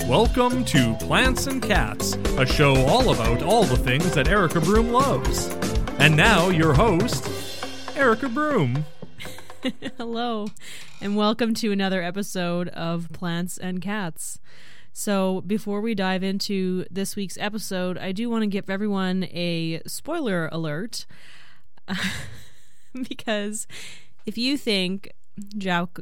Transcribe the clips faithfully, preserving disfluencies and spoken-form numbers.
Welcome to Plants and Cats, a show all about all the things that Erica Broom loves. And now, your host, Erica Broom. Hello, and welcome to another episode of Plants and Cats. So, before we dive into this week's episode, I do want to give everyone a spoiler alert. Because if you think Jack...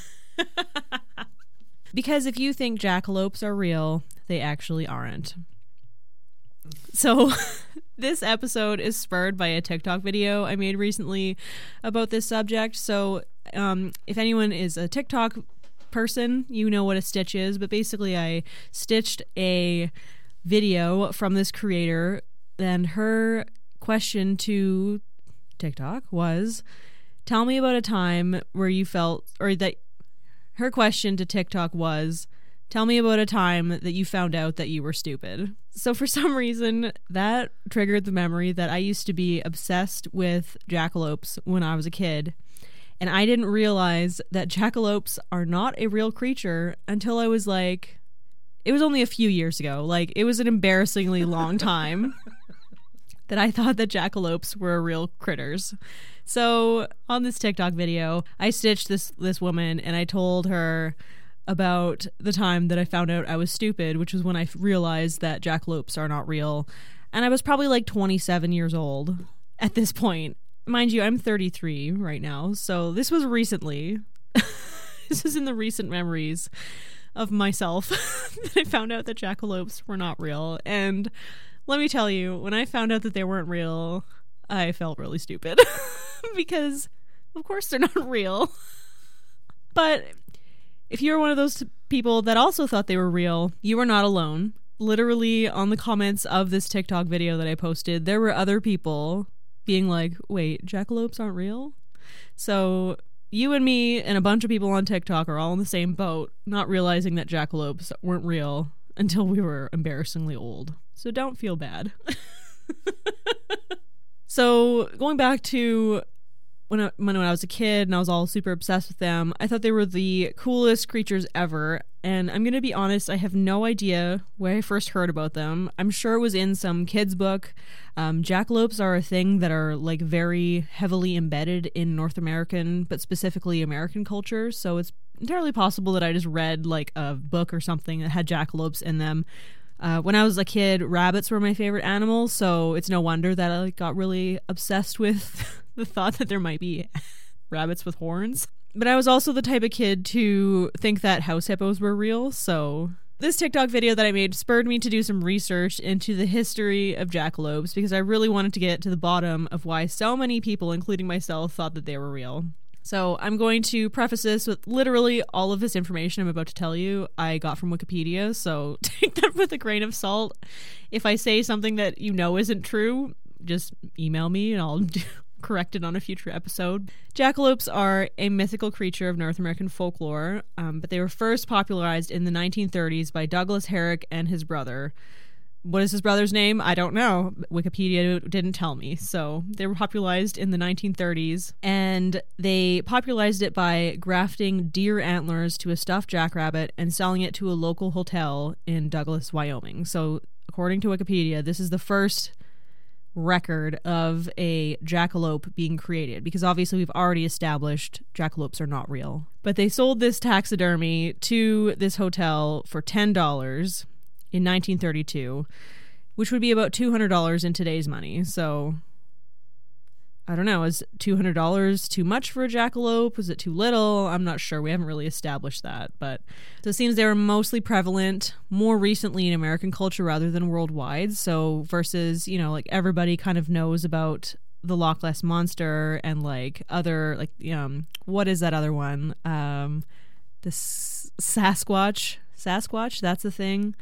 Because if you think jackalopes are real, they actually aren't. So, this episode is spurred by a TikTok video I made recently about this subject. So, um, if anyone is a TikTok person, you know what a stitch is. But basically, I stitched a video from this creator, and her question to TikTok was, tell me about a time where you felt, or that her question to TikTok was, tell me about a time that you found out that you were stupid. So for some reason, that triggered the memory that I used to be obsessed with jackalopes when I was a kid. And I didn't realize that jackalopes are not a real creature until I was like, it was only a few years ago. Like, it was an embarrassingly long time that I thought that jackalopes were real critters. So on this TikTok video, I stitched this this woman and I told her about the time that I found out I was stupid, which was when I realized that jackalopes are not real. And I was probably like twenty-seven years old at this point. Mind you, I'm thirty-three right now, so this was recently. This is in the recent memories of myself that I found out that jackalopes were not real. And let me tell you, when I found out that they weren't real, I felt really stupid. Because, of course, they're not real. But if you're one of those people that also thought they were real, you are not alone. Literally, on the comments of this TikTok video that I posted, there were other people being like, wait, jackalopes aren't real? So you and me and a bunch of people on TikTok are all in the same boat, not realizing that jackalopes weren't real until we were embarrassingly old. So don't feel bad. So going back to when I, when I was a kid and I was all super obsessed with them, I thought they were the coolest creatures ever. And I'm going to be honest, I have no idea where I first heard about them. I'm sure it was in some kid's book. Um, jackalopes are a thing that are like very heavily embedded in North American, but specifically American culture. So it's entirely possible that I just read like a book or something that had jackalopes in them. Uh, when I was a kid, rabbits were my favorite animal, so it's no wonder that I like, got really obsessed with the thought that there might be rabbits with horns. But I was also the type of kid to think that house hippos were real, so this TikTok video that I made spurred me to do some research into the history of jackalopes because I really wanted to get to the bottom of why so many people, including myself, thought that they were real. So I'm going to preface this with literally all of this information I'm about to tell you I got from Wikipedia, so take that with a grain of salt. If I say something that you know isn't true, just email me and I'll do, correct it on a future episode. Jackalopes are a mythical creature of North American folklore, um, but they were first popularized in the nineteen thirties by Douglas Herrick and his brother. What is his brother's name? I don't know. Wikipedia didn't tell me. So they were popularized in the nineteen thirties, and they popularized it by grafting deer antlers to a stuffed jackrabbit and selling it to a local hotel in Douglas, Wyoming. So according to Wikipedia, this is the first record of a jackalope being created, because obviously we've already established jackalopes are not real. But they sold this taxidermy to this hotel for ten dollars in nineteen thirty-two, which would be about two hundred dollars in today's money. So, I don't know, is two hundred dollars too much for a jackalope? Was it too little? I'm not sure. We haven't really established that. But so it seems they were mostly prevalent more recently in American culture rather than worldwide. So versus, you know, like everybody kind of knows about the Loch Ness Monster and like other, like, um, what is that other one? Um, the S- Sasquatch. Sasquatch, that's a thing.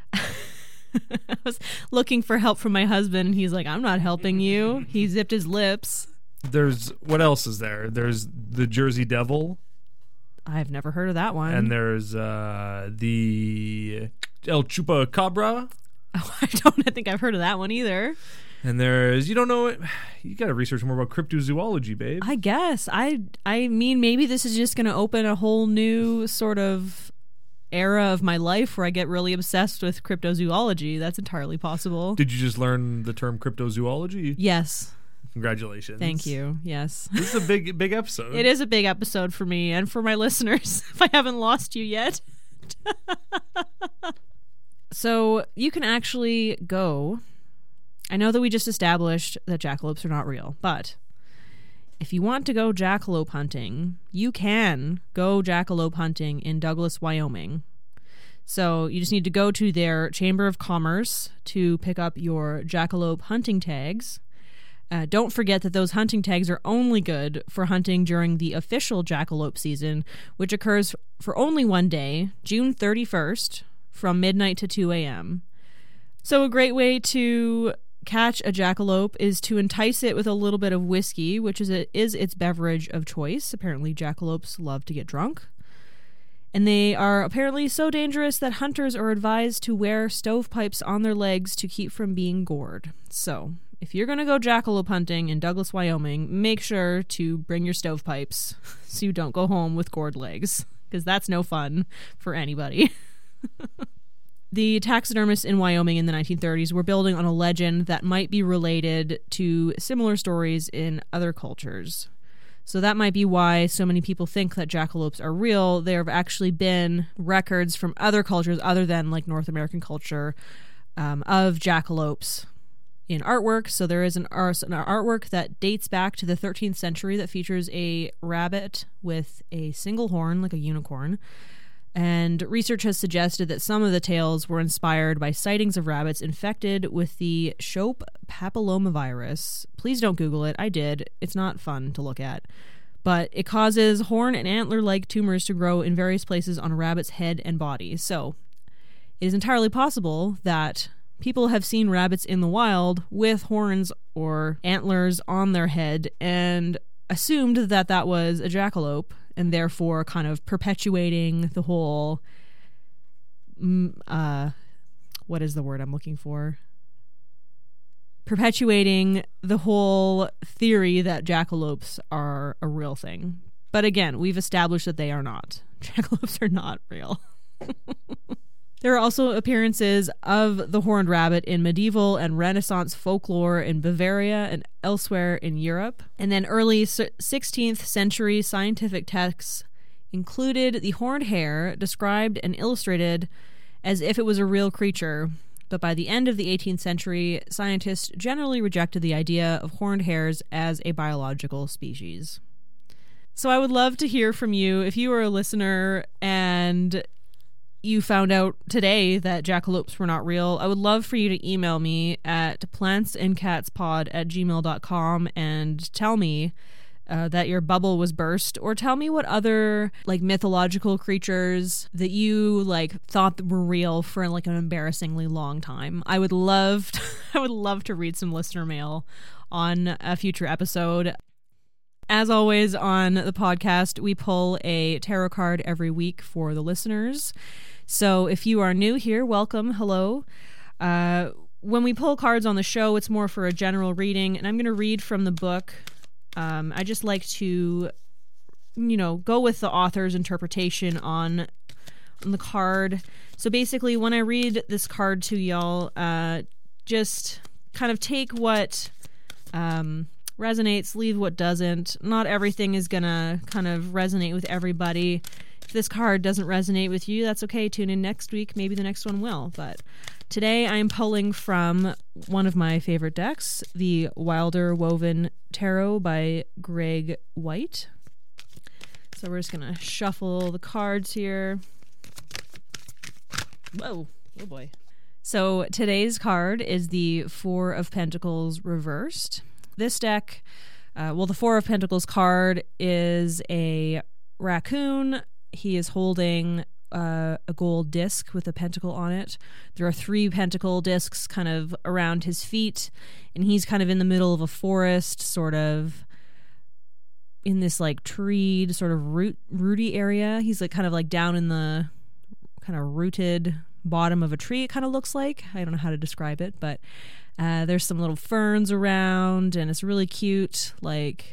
I was looking for help from my husband. He's like, I'm not helping you. He zipped his lips. There's, what else is there? There's the Jersey Devil. I've never heard of that one. And there's uh, the El Chupacabra. Oh, I don't I think I've heard of that one either. And there's, you don't know it, you got to research more about cryptozoology, babe. I guess. I I mean, maybe this is just going to open a whole new sort of era of my life where I get really obsessed with cryptozoology. That's entirely possible. Did you just learn the term cryptozoology? Yes. Congratulations. Thank you. Yes. This is a big, big episode. It is a big episode for me and for my listeners, if I haven't lost you yet. So you can actually go. I know that we just established that jackalopes are not real, but if you want to go jackalope hunting, you can go jackalope hunting in Douglas, Wyoming. So you just need to go to their Chamber of Commerce to pick up your jackalope hunting tags. Uh, don't forget that those hunting tags are only good for hunting during the official jackalope season, which occurs for only one day, June thirty-first, from midnight to two a.m. So a great way to catch a jackalope is to entice it with a little bit of whiskey, which is, a, is its beverage of choice. Apparently, jackalopes love to get drunk. And they are apparently so dangerous that hunters are advised to wear stovepipes on their legs to keep from being gored. So, if you're going to go jackalope hunting in Douglas, Wyoming, make sure to bring your stovepipes so you don't go home with gored legs, because that's no fun for anybody. The taxidermists in Wyoming in the nineteen thirties were building on a legend that might be related to similar stories in other cultures. So that might be why so many people think that jackalopes are real. There have actually been records from other cultures other than like North American culture um, of jackalopes in artwork. So there is an, art, an artwork that dates back to the thirteenth century that features a rabbit with a single horn, like a unicorn. And research has suggested that some of the tales were inspired by sightings of rabbits infected with the Shope papillomavirus. Please don't Google it. I did. It's not fun to look at. But it causes horn and antler-like tumors to grow in various places on a rabbit's head and body. So it is entirely possible that people have seen rabbits in the wild with horns or antlers on their head and assumed that that was a jackalope, and therefore kind of perpetuating the whole, uh, what is the word I'm looking for? Perpetuating the whole theory that jackalopes are a real thing. But again, we've established that they are not. Jackalopes are not real. There are also appearances of the horned rabbit in medieval and Renaissance folklore in Bavaria and elsewhere in Europe. And then early sixteenth century scientific texts included the horned hare described and illustrated as if it was a real creature. But by the end of the eighteenth century, scientists generally rejected the idea of horned hares as a biological species. So I would love to hear from you if you are a listener and you found out today that jackalopes were not real. I would love for you to email me at plantsandcatspod at gmail dot com and tell me uh, that your bubble was burst, or tell me what other like mythological creatures that you like thought were real for like an embarrassingly long time. I would love to, I would love to read some listener mail on a future episode. As always on the podcast, we pull a tarot card every week for the listeners. So if you are new here, welcome. Hello. Uh, when we pull cards on the show, it's more for a general reading, and I'm going to read from the book. Um, I just like to, you know, go with the author's interpretation on, on the card. So basically, when I read this card to y'all, uh, just kind of take what um, resonates, leave what doesn't. Not everything is going to kind of resonate with everybody. If this card doesn't resonate with you, that's okay. Tune in next week. Maybe the next one will. But today I'm pulling from one of my favorite decks, the Wilder Woven Tarot by Greg White. So we're just going to shuffle the cards here. Whoa. Oh boy. So today's card is the Four of Pentacles reversed. This deck, uh, well, the Four of Pentacles card is a raccoon. He is holding uh, a gold disc with a pentacle on it. There are three pentacle discs kind of around his feet, and he's kind of in the middle of a forest, sort of in this like treed sort of root rooty area. He's like kind of like down in the kind of rooted bottom of a tree, it kind of looks like. I don't know how to describe it, but uh, there's some little ferns around, and it's really cute. Like,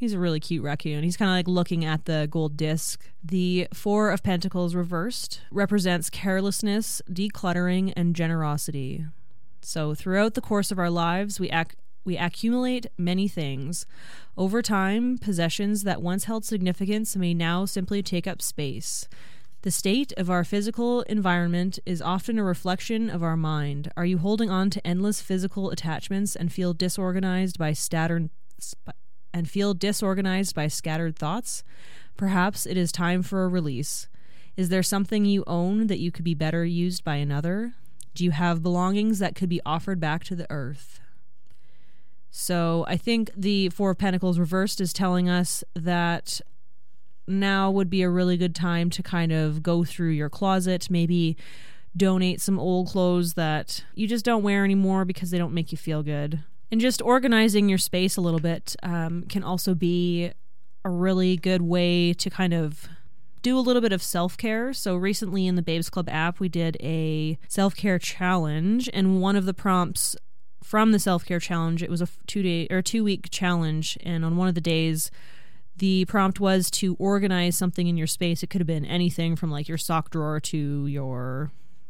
He's a really cute raccoon. He's kind of like looking at the gold disc. The Four of Pentacles reversed represents carelessness, decluttering, and generosity. So throughout the course of our lives, we ac- we accumulate many things. Over time, possessions that once held significance may now simply take up space. The state of our physical environment is often a reflection of our mind. Are you holding on to endless physical attachments and feel disorganized by scattered and feel disorganized by scattered thoughts? Perhaps it is time for a release. Is there something you own that you could be better used by another? Do you have belongings that could be offered back to the earth? So I think the Four of Pentacles reversed is telling us that now would be a really good time to kind of go through your closet, maybe donate some old clothes that you just don't wear anymore because they don't make you feel good. And just organizing your space a little bit um, can also be a really good way to kind of do a little bit of self-care. So recently in the Babes Club app, we did a self-care challenge, and one of the prompts from the self-care challenge, it was a two-day or two-week challenge, and on one of the days, the prompt was to organize something in your space. It could have been anything from like your sock drawer to your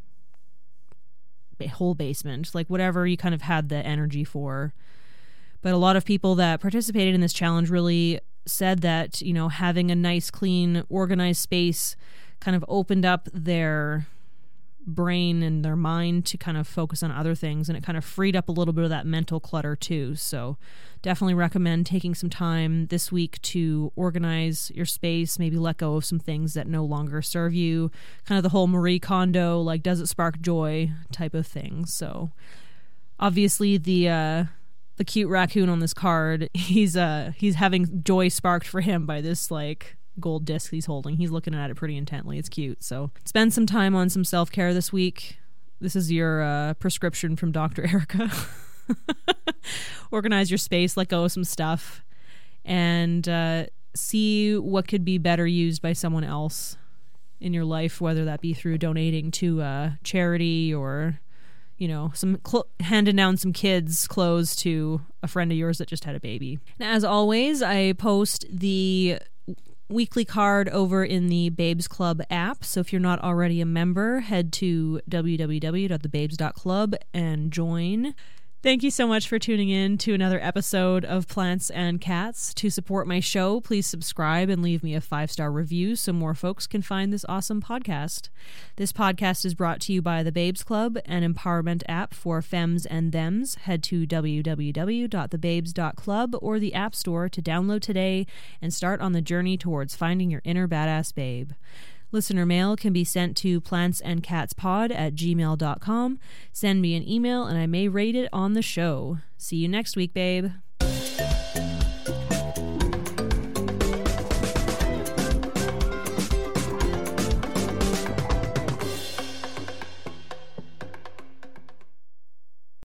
whole basement, like whatever you kind of had the energy for. But a lot of people that participated in this challenge really said that, you know, having a nice, clean, organized space kind of opened up their brain and their mind to kind of focus on other things, and it kind of freed up a little bit of that mental clutter too. So definitely recommend taking some time this week to organize your space, maybe let go of some things that no longer serve you, kind of the whole Marie Kondo, like, does it spark joy type of thing. So obviously the uh the cute raccoon on this card, he's uh he's having joy sparked for him by this like gold disc he's holding. He's looking at it pretty intently. It's cute. So spend some time on some self-care this week. This is your uh, prescription from Doctor Erica. Organize your space, let go of some stuff, and uh, see what could be better used by someone else in your life, whether that be through donating to a charity or, you know, some cl- handing down some kids' clothes to a friend of yours that just had a baby. And as always, I post the weekly card over in the Babes Club app. So if you're not already a member, head to w w w dot the babes dot club and join. Thank you so much for tuning in to another episode of Plants and Cats. To support my show, please subscribe and leave me a five-star review so more folks can find this awesome podcast. This podcast is brought to you by the Babes Club, an empowerment app for femmes and thems. Head to w w w dot the babes dot club or the App Store to download today and start on the journey towards finding your inner badass babe. Listener mail can be sent to plantsandcatspod at gmail dot com. Send me an email and I may rate it on the show. See you next week, babe.